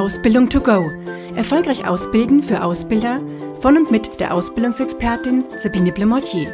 Ausbildung to go. Erfolgreich ausbilden für Ausbilder von und mit der Ausbildungsexpertin Sabine Blemortier.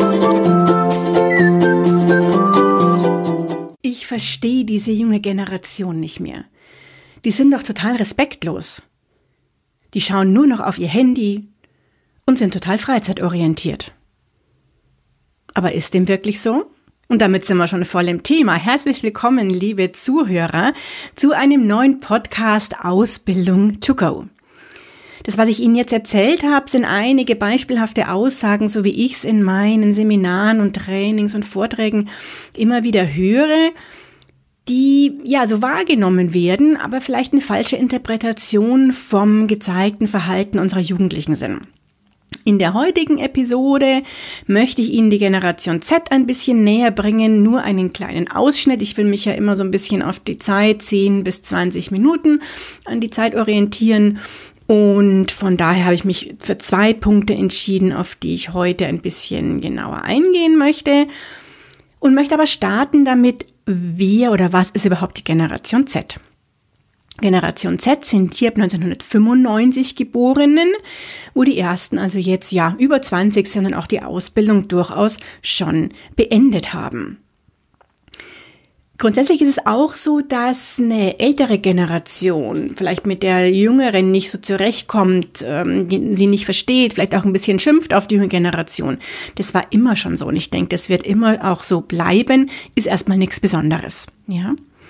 Ich verstehe diese junge Generation nicht mehr. Die sind doch total respektlos. Die schauen nur noch auf ihr Handy und sind total freizeitorientiert. Aber ist dem wirklich so? Und damit sind wir schon voll im Thema. Herzlich willkommen, liebe Zuhörer, zu einem neuen Podcast Ausbildung to go. Das, was ich Ihnen jetzt erzählt habe, sind einige beispielhafte Aussagen, so wie ich es in meinen Seminaren und Trainings und Vorträgen immer wieder höre, die ja so wahrgenommen werden, aber vielleicht eine falsche Interpretation vom gezeigten Verhalten unserer Jugendlichen sind. In der heutigen Episode möchte ich Ihnen die Generation Z ein bisschen näher bringen, nur einen kleinen Ausschnitt. Ich will mich ja immer so ein bisschen auf die Zeit, 10 bis 20 Minuten an die Zeit orientieren. Und von daher habe ich mich für 2 Punkte entschieden, auf die ich heute ein bisschen genauer eingehen möchte. Und möchte aber starten damit, wer oder was ist überhaupt die Generation Z? Generation Z sind die ab 1995 Geborenen, wo die ersten also jetzt ja über 20 sind und auch die Ausbildung durchaus schon beendet haben. Grundsätzlich ist es auch so, dass eine ältere Generation vielleicht mit der jüngeren nicht so zurechtkommt, sie nicht versteht, vielleicht auch ein bisschen schimpft auf die junge Generation. Das war immer schon so und ich denke, das wird immer auch so bleiben, ist erstmal nichts Besonderes, ja.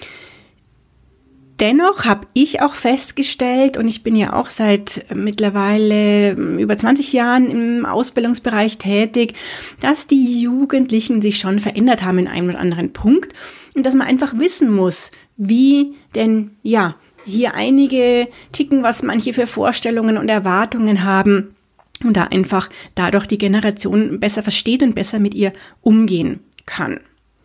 Dennoch habe ich auch festgestellt, und ich bin ja auch seit mittlerweile über 20 Jahren im Ausbildungsbereich tätig, dass die Jugendlichen sich schon verändert haben in einem oder anderen Punkt und dass man einfach wissen muss, wie denn ja hier einige ticken, was manche für Vorstellungen und Erwartungen haben und da einfach dadurch die Generation besser versteht und besser mit ihr umgehen kann.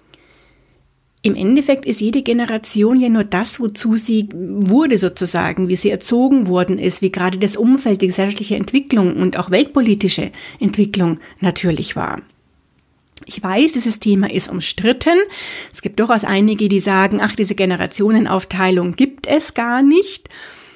Im Endeffekt ist jede Generation ja nur das, wozu sie wurde sozusagen, wie sie erzogen worden ist, wie gerade das Umfeld, die gesellschaftliche Entwicklung und auch weltpolitische Entwicklung natürlich war. Ich weiß, dieses Thema ist umstritten. Es gibt durchaus einige, die sagen, ach, diese Generationenaufteilung gibt es gar nicht.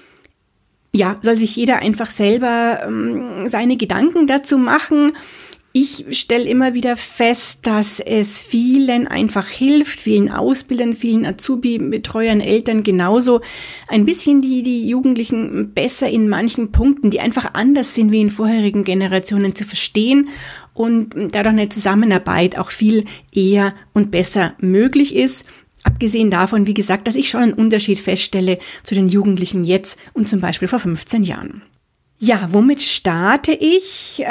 Ja, soll sich jeder einfach selber seine Gedanken dazu machen. Ich stelle immer wieder fest, dass es vielen einfach hilft, vielen Ausbildern, vielen Azubi-Betreuern, Eltern genauso, ein bisschen die Jugendlichen besser in manchen Punkten, die einfach anders sind wie in vorherigen Generationen, zu verstehen und dadurch eine Zusammenarbeit auch viel eher und besser möglich ist. Abgesehen davon, wie gesagt, dass ich schon einen Unterschied feststelle zu den Jugendlichen jetzt und zum Beispiel vor 15 Jahren. Ja, womit starte ich?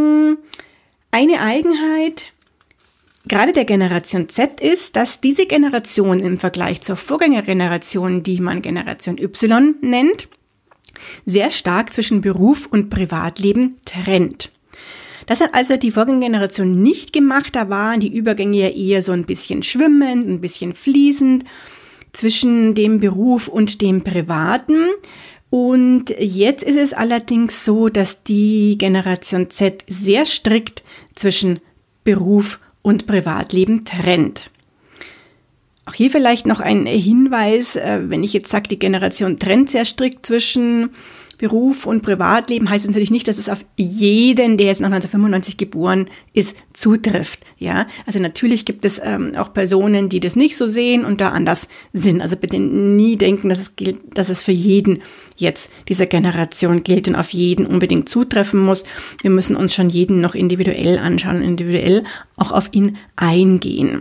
Eine Eigenheit gerade der Generation Z ist, dass diese Generation im Vergleich zur Vorgängergeneration, die man Generation Y nennt, sehr stark zwischen Beruf und Privatleben trennt. Das hat also die Vorgängergeneration nicht gemacht, da waren die Übergänge ja eher so ein bisschen schwimmend, ein bisschen fließend zwischen dem Beruf und dem Privaten. Und jetzt ist es allerdings so, dass die Generation Z sehr strikt zwischen Beruf und Privatleben trennt. Auch hier vielleicht noch ein Hinweis, wenn ich jetzt sage, die Generation trennt sehr strikt zwischen Beruf und Privatleben, heißt natürlich nicht, dass es auf jeden, der jetzt nach 1995 geboren ist, zutrifft. Ja, also natürlich gibt es auch Personen, die das nicht so sehen und da anders sind. Also bitte nie denken, dass es gilt, dass es für jeden jetzt dieser Generation gilt und auf jeden unbedingt zutreffen muss. Wir müssen uns schon jeden noch individuell anschauen und individuell auch auf ihn eingehen.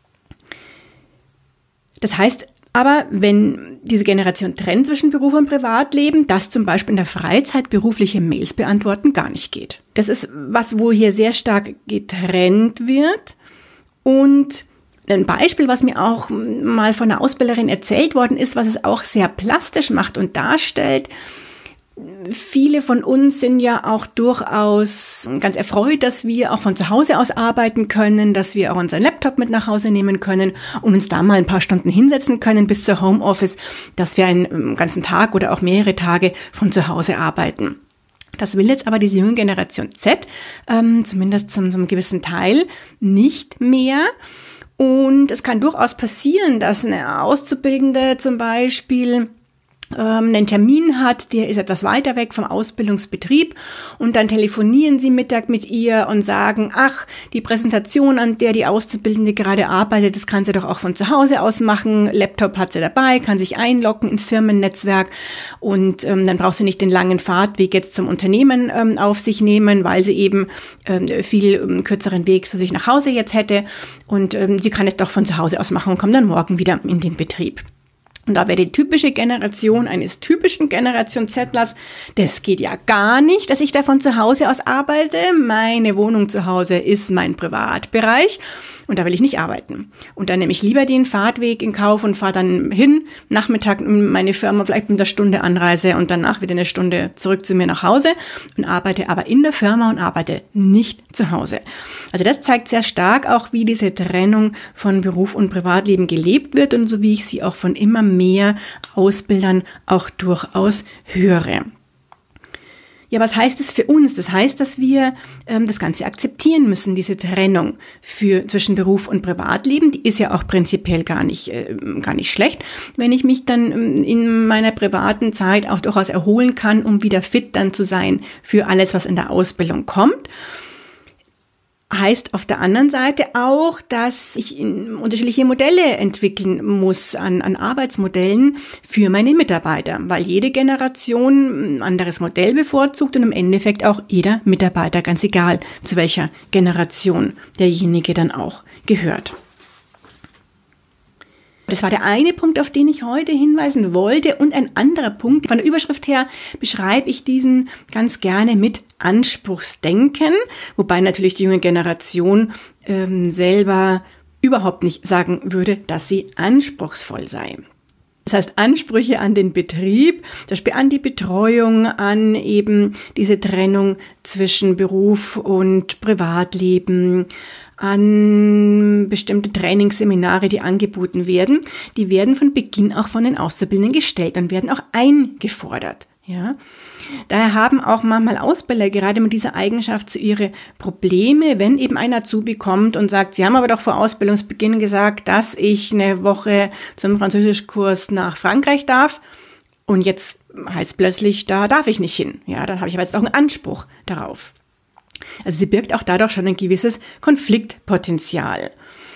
Das heißt aber, wenn diese Generation trennt zwischen Beruf und Privatleben, dass zum Beispiel in der Freizeit berufliche Mails beantworten gar nicht geht. Das ist was, wo hier sehr stark getrennt wird. Und ein Beispiel, was mir auch mal von einer Ausbilderin erzählt worden ist, was es auch sehr plastisch macht und darstellt. Viele von uns sind ja auch durchaus ganz erfreut, dass wir auch von zu Hause aus arbeiten können, dass wir auch unseren Laptop mit nach Hause nehmen können und uns da mal ein paar Stunden hinsetzen können bis zur Homeoffice, dass wir einen ganzen Tag oder auch mehrere Tage von zu Hause arbeiten. Das will jetzt aber diese junge Generation Z, zumindest zum gewissen Teil, nicht mehr. Und es kann durchaus passieren, dass eine Auszubildende zum Beispiel einen Termin hat, der ist etwas weiter weg vom Ausbildungsbetrieb und dann telefonieren Sie Mittag mit ihr und sagen, ach, die Präsentation, an der die Auszubildende gerade arbeitet, das kann sie doch auch von zu Hause aus machen, Laptop hat sie dabei, kann sich einloggen ins Firmennetzwerk und dann braucht sie nicht den langen Fahrtweg jetzt zum Unternehmen auf sich nehmen, weil sie eben viel kürzeren Weg zu sich nach Hause jetzt hätte und sie kann es doch von zu Hause aus machen und kommt dann morgen wieder in den Betrieb. Und da wäre die typische Generation eines typischen Generation Zettlers, das geht ja gar nicht, dass ich da von zu Hause aus arbeite. Meine Wohnung zu Hause ist mein Privatbereich und da will ich nicht arbeiten. Und dann nehme ich lieber den Fahrtweg in Kauf und fahre dann hin, Nachmittag in meine Firma, vielleicht mit einer Stunde Anreise und danach wieder eine Stunde zurück zu mir nach Hause und arbeite aber in der Firma und arbeite nicht zu Hause. Also das zeigt sehr stark auch, wie diese Trennung von Beruf und Privatleben gelebt wird und so wie ich sie auch von immer mehr Ausbildern auch durchaus höre. Ja, was heißt das für uns? Das heißt, dass wir das Ganze akzeptieren müssen, diese Trennung zwischen Beruf und Privatleben. Die ist ja auch prinzipiell gar nicht schlecht, wenn ich mich dann in meiner privaten Zeit auch durchaus erholen kann, um wieder fit dann zu sein für alles, was in der Ausbildung kommt. Heißt auf der anderen Seite auch, dass ich unterschiedliche Modelle entwickeln muss an Arbeitsmodellen für meine Mitarbeiter, weil jede Generation ein anderes Modell bevorzugt und im Endeffekt auch jeder Mitarbeiter, ganz egal zu welcher Generation derjenige dann auch gehört. Das war der eine Punkt, auf den ich heute hinweisen wollte. Und ein anderer Punkt, von der Überschrift her beschreibe ich diesen ganz gerne mit Anspruchsdenken, wobei natürlich die junge Generation selber überhaupt nicht sagen würde, dass sie anspruchsvoll sei. Das heißt, Ansprüche an den Betrieb, zum Beispiel an die Betreuung, an eben diese Trennung zwischen Beruf und Privatleben, an bestimmte Trainingsseminare, die angeboten werden, die werden von Beginn auch von den Auszubildenden gestellt und werden auch eingefordert. Ja. Daher haben auch manchmal Ausbilder gerade mit dieser Eigenschaft zu ihre Probleme, wenn eben ein Azubi kommt und sagt, Sie haben aber doch vor Ausbildungsbeginn gesagt, dass ich eine Woche zum Französischkurs nach Frankreich darf und jetzt heißt plötzlich, da darf ich nicht hin. Ja, dann habe ich aber jetzt auch einen Anspruch darauf. Also sie birgt auch dadurch schon ein gewisses Konfliktpotenzial.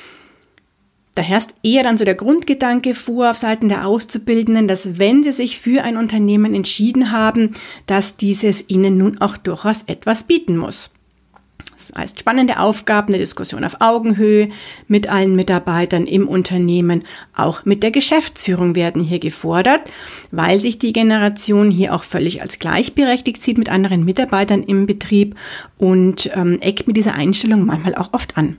Da herrscht eher dann so der Grundgedanke vor auf Seiten der Auszubildenden, dass wenn sie sich für ein Unternehmen entschieden haben, dass dieses ihnen nun auch durchaus etwas bieten muss. Das heißt, spannende Aufgaben, eine Diskussion auf Augenhöhe mit allen Mitarbeitern im Unternehmen, auch mit der Geschäftsführung werden hier gefordert, weil sich die Generation hier auch völlig als gleichberechtigt sieht mit anderen Mitarbeitern im Betrieb und eckt mit dieser Einstellung manchmal auch oft an.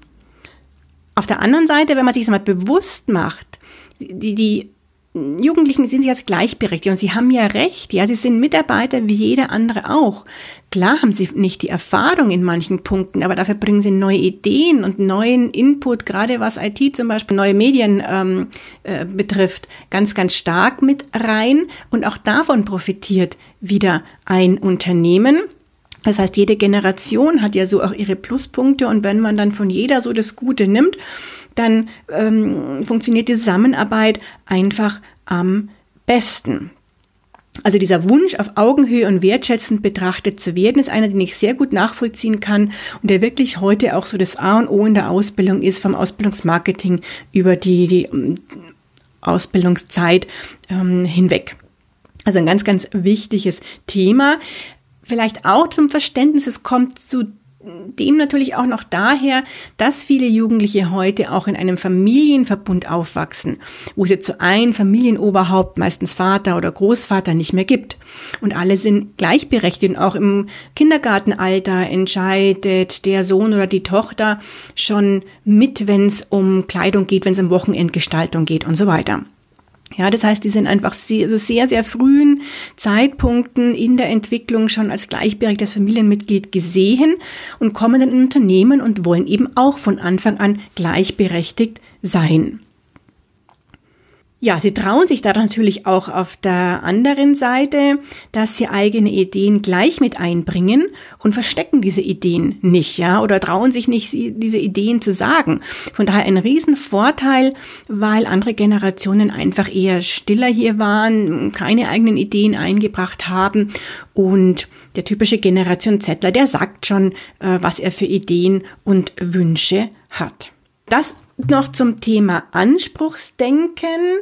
Auf der anderen Seite, wenn man sich das mal bewusst macht, die Jugendlichen sind sich als gleichberechtigt und sie haben ja recht, ja, sie sind Mitarbeiter wie jeder andere auch. Klar haben sie nicht die Erfahrung in manchen Punkten, aber dafür bringen sie neue Ideen und neuen Input, gerade was IT zum Beispiel, neue Medien betrifft, ganz, ganz stark mit rein und auch davon profitiert wieder ein Unternehmen. Das heißt, jede Generation hat ja so auch ihre Pluspunkte und wenn man dann von jeder so das Gute nimmt, dann funktioniert die Zusammenarbeit einfach am besten. Also dieser Wunsch, auf Augenhöhe und wertschätzend betrachtet zu werden, ist einer, den ich sehr gut nachvollziehen kann und der wirklich heute auch so das A und O in der Ausbildung ist, vom Ausbildungsmarketing über die Ausbildungszeit hinweg. Also ein ganz, ganz wichtiges Thema. Vielleicht auch zum Verständnis, es kommt zu dem natürlich auch noch daher, dass viele Jugendliche heute auch in einem Familienverbund aufwachsen, wo es jetzt so ein Familienoberhaupt, meistens Vater oder Großvater, nicht mehr gibt. Und alle sind gleichberechtigt und auch im Kindergartenalter entscheidet der Sohn oder die Tochter schon mit, wenn es um Kleidung geht, wenn es um Wochenendgestaltung geht und so weiter. Ja, das heißt, die sind einfach sehr, sehr frühen Zeitpunkten in der Entwicklung schon als gleichberechtigtes Familienmitglied gesehen und kommen dann in Unternehmen und wollen eben auch von Anfang an gleichberechtigt sein. Ja, sie trauen sich da natürlich auch auf der anderen Seite, dass sie eigene Ideen gleich mit einbringen und verstecken diese Ideen nicht, ja, oder trauen sich nicht, diese Ideen zu sagen. Von daher ein Riesenvorteil, weil andere Generationen einfach eher stiller hier waren, keine eigenen Ideen eingebracht haben und der typische Generation Zettler, der sagt schon, was er für Ideen und Wünsche hat. Das noch zum Thema Anspruchsdenken.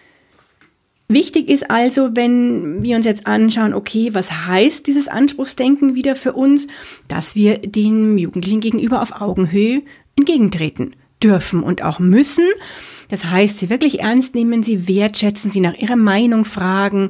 Wichtig ist also, wenn wir uns jetzt anschauen, okay, was heißt dieses Anspruchsdenken wieder für uns, dass wir den Jugendlichen gegenüber auf Augenhöhe entgegentreten dürfen und auch müssen. Das heißt, sie wirklich ernst nehmen, sie wertschätzen, sie nach ihrer Meinung fragen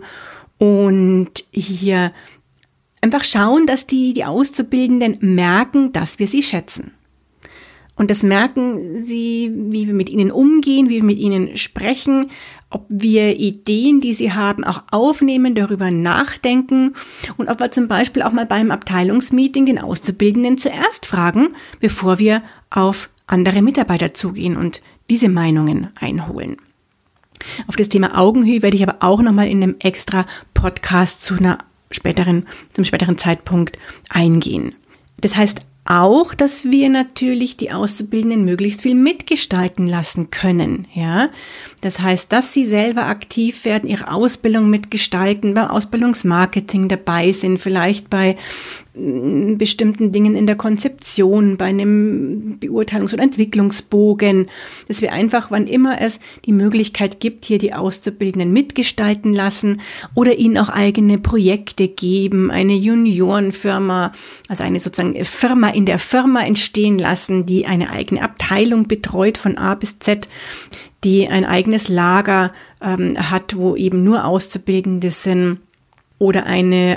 und hier einfach schauen, dass die Auszubildenden merken, dass wir sie schätzen. Und das merken sie, wie wir mit ihnen umgehen, wie wir mit ihnen sprechen, ob wir Ideen, die sie haben, auch aufnehmen, darüber nachdenken und ob wir zum Beispiel auch mal beim Abteilungsmeeting den Auszubildenden zuerst fragen, bevor wir auf andere Mitarbeiter zugehen und diese Meinungen einholen. Auf das Thema Augenhöhe werde ich aber auch nochmal in einem extra Podcast zum späteren Zeitpunkt eingehen. Das heißt auch, dass wir natürlich die Auszubildenden möglichst viel mitgestalten lassen können, ja. Das heißt, dass sie selber aktiv werden, ihre Ausbildung mitgestalten, beim Ausbildungsmarketing dabei sind, vielleicht bei bestimmten Dingen in der Konzeption, bei einem Beurteilungs- oder Entwicklungsbogen, dass wir einfach, wann immer es die Möglichkeit gibt, hier die Auszubildenden mitgestalten lassen oder ihnen auch eigene Projekte geben, eine Juniorenfirma, also eine sozusagen Firma in der Firma entstehen lassen, die eine eigene Abteilung betreut von A bis Z, die ein eigenes Lager hat, wo eben nur Auszubildende sind oder eine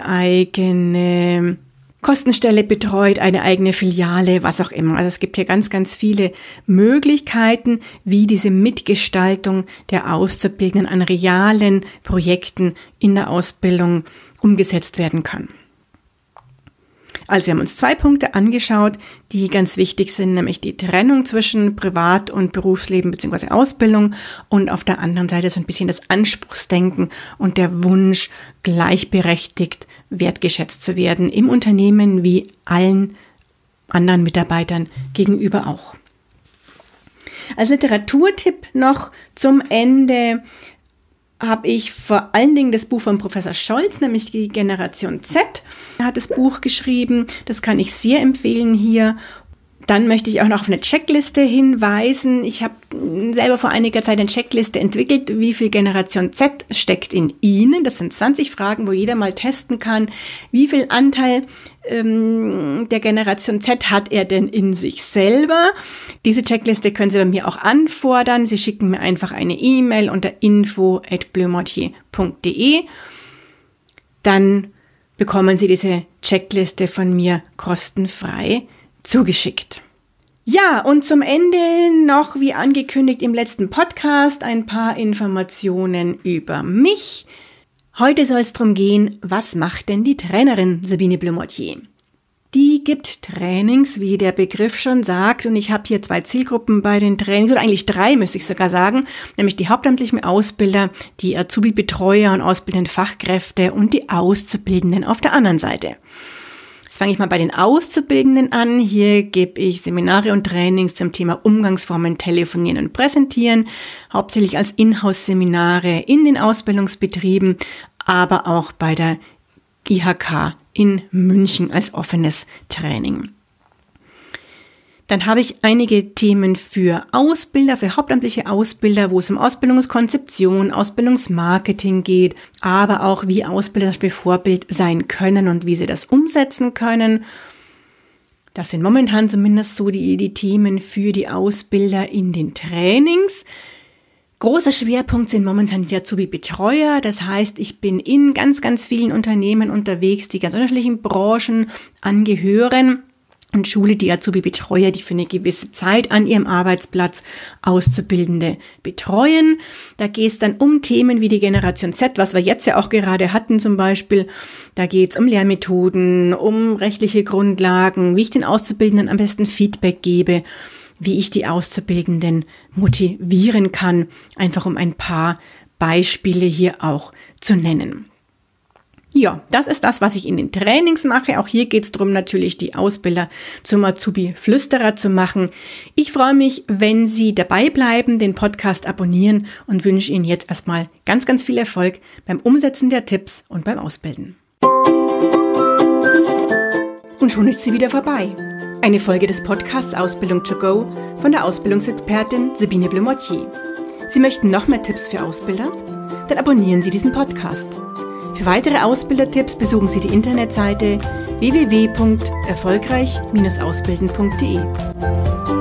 eigene Kostenstelle betreut, eine eigene Filiale, was auch immer. Also es gibt hier ganz, ganz viele Möglichkeiten, wie diese Mitgestaltung der Auszubildenden an realen Projekten in der Ausbildung umgesetzt werden kann. Also wir haben uns 2 Punkte angeschaut, die ganz wichtig sind, nämlich die Trennung zwischen Privat- und Berufsleben bzw. Ausbildung und auf der anderen Seite so ein bisschen das Anspruchsdenken und der Wunsch, gleichberechtigt wertgeschätzt zu werden im Unternehmen wie allen anderen Mitarbeitern gegenüber auch. Als Literaturtipp noch zum Ende habe ich vor allen Dingen das Buch von Professor Scholz, nämlich die Generation Z. Er hat das Buch geschrieben, das kann ich sehr empfehlen hier. Dann möchte ich auch noch auf eine Checkliste hinweisen. Ich habe selber vor einiger Zeit eine Checkliste entwickelt, wie viel Generation Z steckt in Ihnen. Das sind 20 Fragen, wo jeder mal testen kann, wie viel Anteil der Generation Z hat er denn in sich selber. Diese Checkliste können Sie bei mir auch anfordern. Sie schicken mir einfach eine E-Mail unter info@bleumortier.de. Dann bekommen Sie diese Checkliste von mir kostenfrei zugeschickt. Ja, und zum Ende noch, wie angekündigt im letzten Podcast, ein paar Informationen über mich. Heute soll es darum gehen, was macht denn die Trainerin Sabine Bleumortier? Die gibt Trainings, wie der Begriff schon sagt, und ich habe hier 2 Zielgruppen bei den Trainings, oder eigentlich 3 müsste ich sogar sagen, nämlich die hauptamtlichen Ausbilder, die Azubi-Betreuer und ausbildenden Fachkräfte und die Auszubildenden auf der anderen Seite. Jetzt fange ich mal bei den Auszubildenden an. Hier gebe ich Seminare und Trainings zum Thema Umgangsformen, Telefonieren und Präsentieren, hauptsächlich als Inhouse-Seminare in den Ausbildungsbetrieben, aber auch bei der IHK in München als offenes Training. Dann habe ich einige Themen für Ausbilder, für hauptamtliche Ausbilder, wo es um Ausbildungskonzeption, Ausbildungsmarketing geht, aber auch wie Ausbilder zum Beispiel Vorbild sein können und wie sie das umsetzen können. Das sind momentan zumindest so die Themen für die Ausbilder in den Trainings. Großer Schwerpunkt sind momentan die Azubi-Betreuer. Das heißt, ich bin in ganz, ganz vielen Unternehmen unterwegs, die ganz unterschiedlichen Branchen angehören. Und schule die Azubi-Betreuer, die für eine gewisse Zeit an ihrem Arbeitsplatz Auszubildende betreuen. Da geht es dann um Themen wie die Generation Z, was wir jetzt ja auch gerade hatten zum Beispiel. Da geht es um Lehrmethoden, um rechtliche Grundlagen, wie ich den Auszubildenden am besten Feedback gebe wie ich die Auszubildenden motivieren kann, einfach um ein paar Beispiele hier auch zu nennen. Ja, das ist das, was ich in den Trainings mache. Auch hier geht es darum, natürlich die Ausbilder zum Azubi-Flüsterer zu machen. Ich freue mich, wenn Sie dabei bleiben, den Podcast abonnieren und wünsche Ihnen jetzt erstmal ganz, ganz viel Erfolg beim Umsetzen der Tipps und beim Ausbilden. Und schon ist sie wieder vorbei. Eine Folge des Podcasts Ausbildung to go von der Ausbildungsexpertin Sabine Blumortier. Sie möchten noch mehr Tipps für Ausbilder? Dann abonnieren Sie diesen Podcast. Für weitere Ausbildertipps besuchen Sie die Internetseite www.erfolgreich-ausbilden.de.